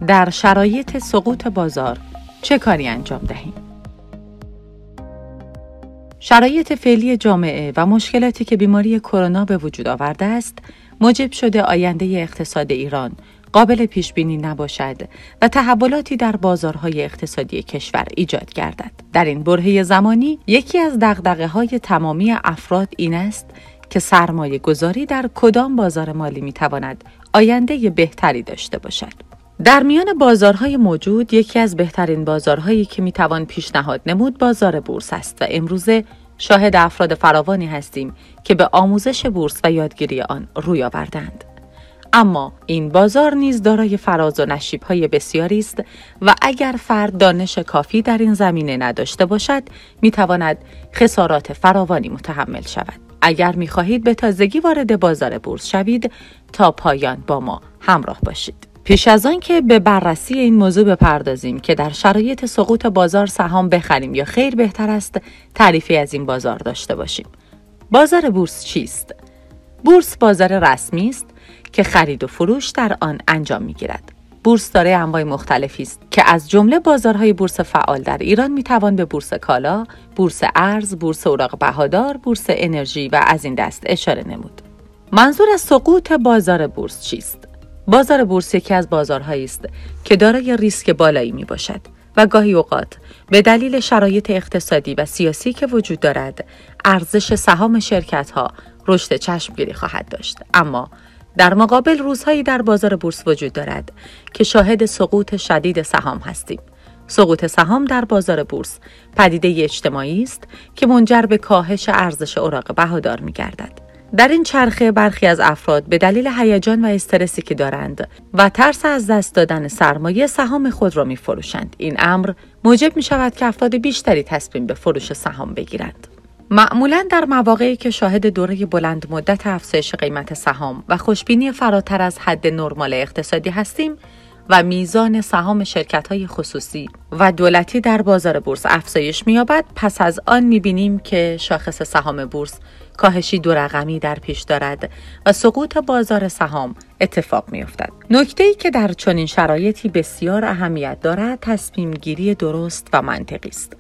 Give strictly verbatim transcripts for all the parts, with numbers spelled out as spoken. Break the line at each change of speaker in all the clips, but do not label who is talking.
در شرایط سقوط بازار چه کاری انجام دهیم؟ شرایط فعلی جامعه و مشکلاتی که بیماری کرونا به وجود آورده است، موجب شده آینده اقتصاد ایران قابل پیش بینی نباشد و تحولاتی در بازارهای اقتصادی کشور ایجاد گردد. در این برهه زمانی یکی از دغدغه‌های تمامی افراد این است که سرمایه گذاری در کدام بازار مالی میتواند آینده بهتری داشته باشد. در میان بازارهای موجود یکی از بهترین بازارهایی که میتوان پیشنهاد نمود بازار بورس است و امروزه شاهد افراد فراوانی هستیم که به آموزش بورس و یادگیری آن روی آوردند. اما این بازار نیز دارای فراز و نشیب‌های بسیاری است و اگر فرد دانش کافی در این زمینه نداشته باشد میتواند خسارات فراوانی متحمل شود. اگر می‌خواهید به تازگی وارد بازار بورس شوید تا پایان با ما همراه باشید. پیش از آن که به بررسی این موضوع بپردازیم که در شرایط سقوط بازار سهام بخریم یا خیر بهتر است تعریفی از این بازار داشته باشیم. بازار بورس چیست؟ بورس بازار رسمی است که خرید و فروش در آن انجام می‌گیرد. بورس دارای انواع مختلفی است که از جمله بازارهای بورس فعال در ایران می‌توان به بورس کالا، بورس ارز، بورس اوراق بهادار، بورس انرژی و از این دست اشاره نمود. منظور از سقوط بازار بورس چیست؟ بازار بورس یکی از بازارهایی است که دارای ریسک بالایی می باشد و گاهی اوقات به دلیل شرایط اقتصادی و سیاسی که وجود دارد، ارزش سهام شرکت‌ها رشد چشمگیری خواهد داشت. اما در مقابل روزهایی در بازار بورس وجود دارد که شاهد سقوط شدید سهام هستیم. سقوط سهام در بازار بورس پدیده اجتماعی است که منجر به کاهش ارزش اوراق بهادار می گردد. در این چرخه برخی از افراد به دلیل هیجان و استرسی که دارند و ترس از دست دادن سرمایه سهام خود را می فروشند. این امر موجب می شود که افراد بیشتری تصمیم به فروش سهام بگیرند. معمولاً در مواقعی که شاهد دوره بلند مدت افزایش قیمت سهام و خوشبینی فراتر از حد نرمال اقتصادی هستیم و میزان سهام شرکت‌های خصوصی و دولتی در بازار بورس افزایش می‌یابد، پس از آن می‌بینیم که شاخص سهام بورس کاهشی دو رقمی در پیش دارد و سقوط بازار سهام اتفاق می‌افتد. نکته‌ای که در چنین شرایطی بسیار اهمیت دارد، تصمیم گیری درست و منطقی است.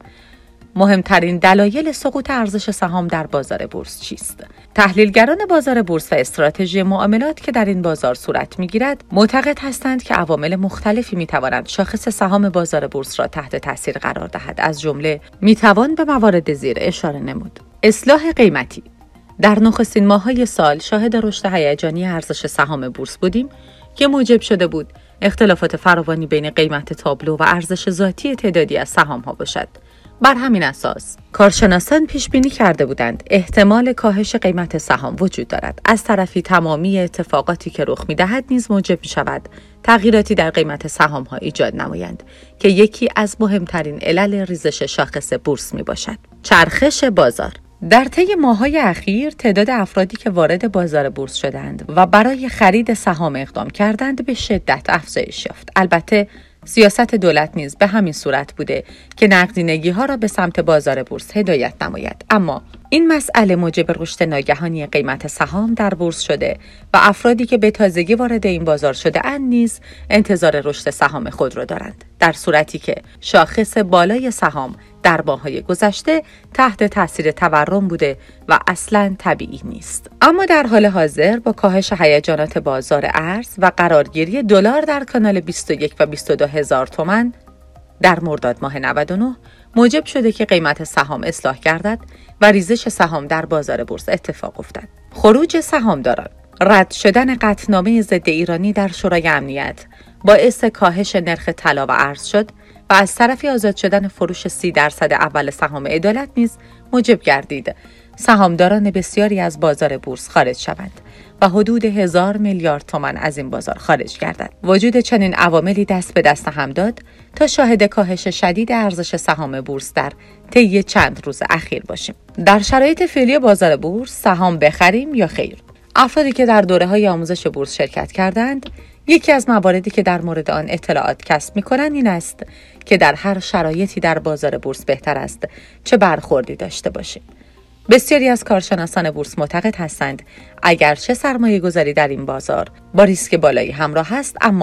مهمترین دلایل سقوط ارزش سهام در بازار بورس چیست؟ تحلیلگران بازار بورس و استراتژی معاملات که در این بازار صورت می‌گیرد، معتقد هستند که عوامل مختلفی می‌توانند شاخص سهام بازار بورس را تحت تاثیر قرار دهد. از جمله می‌توان به موارد زیر اشاره نمود. اصلاح قیمتی. در نخستین ماه‌های سال شاهد رشد هیجانی ارزش سهام بورس بودیم که موجب شده بود اختلافات فراوانی بین قیمت تابلو و ارزش ذاتی تعدادی از سهام‌ها باشد. بر همین اساس کارشناسان پیش بینی کرده بودند احتمال کاهش قیمت سهام وجود دارد. از طرفی تمامی اتفاقاتی که رخ می‌دهد نیز موجب می‌شود تغییراتی در قیمت سهام‌ها ایجاد نمایند که یکی از مهمترین علل ریزش شاخص بورس می‌باشد. چرخش بازار. در طی ماه‌های اخیر تعداد افرادی که وارد بازار بورس شدند و برای خرید سهام اقدام کردند به شدت افزایش یافت. البته سیاست دولت نیز به همین صورت بوده که نقدینگی‌ها را به سمت بازار بورس هدایت نماید. اما این مسئله موجب رشد ناگهانی قیمت سهام در بورس شده و افرادی که به تازگی وارد این بازار شده اند نیز انتظار رشد سهام خود را دارند، در صورتی که شاخص بالای سهام در ماه‌های گذشته تحت تاثیر تورم بوده و اصلاً طبیعی نیست. اما در حال حاضر با کاهش هیجانات بازار ارز و قرارگیری دلار در کانال بیست و یک و بیست و دو هزار تومان در مرداد ماه نود و نه موجب شده که قیمت سهام اصلاح گردد و ریزش سهام در بازار بورس اتفاق افتد. خروج سهامداران. رد شدن قطعنامه ضد ایرانی در شورای امنیت باعث کاهش نرخ طلا و ارز شد و از طرفی آزاد شدن فروش سی درصد اول سهام عدالت نیز موجب گردید سهامداران بسیاری از بازار بورس خارج شوند و حدود هزار میلیارد تومان از این بازار خارج گردد. وجود چنین عواملی دست به دست هم داد تا شاهد کاهش شدید ارزش سهام بورس در طی چند روز اخیر باشیم. در شرایط فعلی بازار بورس سهام بخریم یا خیر؟ افرادی که در دوره‌های آموزش بورس شرکت کردند، یکی از مواردی که در مورد آن اطلاعات کسب می‌کنند این است که در هر شرایطی در بازار بورس بهتر است چه برخوردی داشته باشیم. بسیاری از کارشناسان بورس معتقد هستند اگرچه سرمایه گذاری در این بازار با ریسک بالایی همراه است، اما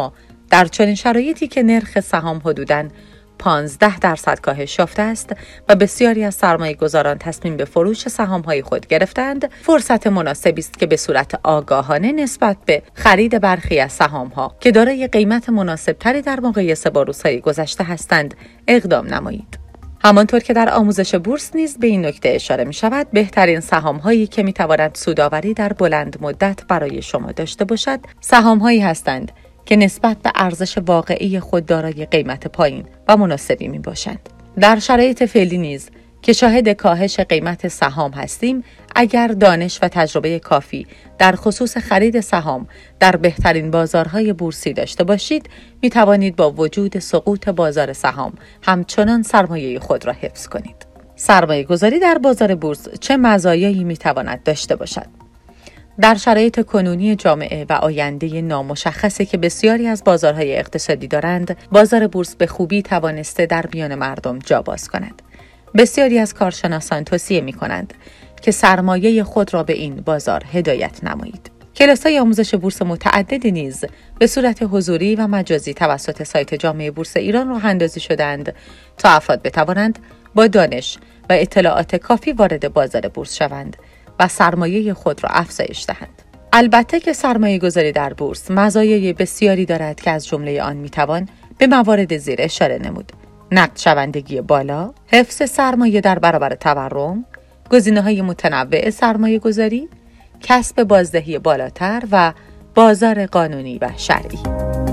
در چنین شرایطی که نرخ سهام حدوداً پانزده درصد کاهش یافته است و بسیاری از سرمایه گذاران تصمیم به فروش سهام‌های خود گرفتند، فرصت مناسبی است که به صورت آگاهانه نسبت به خرید برخی از سهام‌ها که دارای قیمت مناسب‌تری در مقایسه با روزهای گذشته هستند اقدام نمایید. همانطور که در آموزش بورس نیز به این نکته اشاره می شود، بهترین سهام‌هایی که می توانند سودآوری در بلند مدت برای شما داشته باشد، سهام‌هایی هستند که نسبت به ارزش واقعی خود دارای قیمت پایین و مناسبی می باشند. در شرایط فعلی نیز که شاهد کاهش قیمت سهام هستیم، اگر دانش و تجربه کافی در خصوص خرید سهام در بهترین بازارهای بورسی داشته باشید، می توانید با وجود سقوط بازار سهام همچنان سرمایه خود را حفظ کنید. سرمایه گذاری در بازار بورس چه مزایایی می تواند داشته باشد؟ در شرایط کنونی جامعه و آینده نامشخصی که بسیاری از بازارهای اقتصادی دارند، بازار بورس به خوبی توانسته در میان مردم جا باز کند. بسیاری از کارشناسان توصیه می کنند که سرمایه خود را به این بازار هدایت نمایید. کلاس‌های آموزش بورس متعددی نیز به صورت حضوری و مجازی توسط سایت جامعه بورس ایران راه اندازی شدند تا افراد بتوانند با دانش و اطلاعات کافی وارد بازار بورس شوند و سرمایه خود را افزایش دهند. البته که سرمایه گذاری در بورس مزایای بسیاری دارد که از جمله آن میتوان به موارد زیر اشاره نمود: نقد شوندگی بالا، حفظ سرمایه در برابر تورم، گزینه‌های متنوع سرمایه گذاری، کسب بازدهی بالاتر و بازار قانونی و شرعی.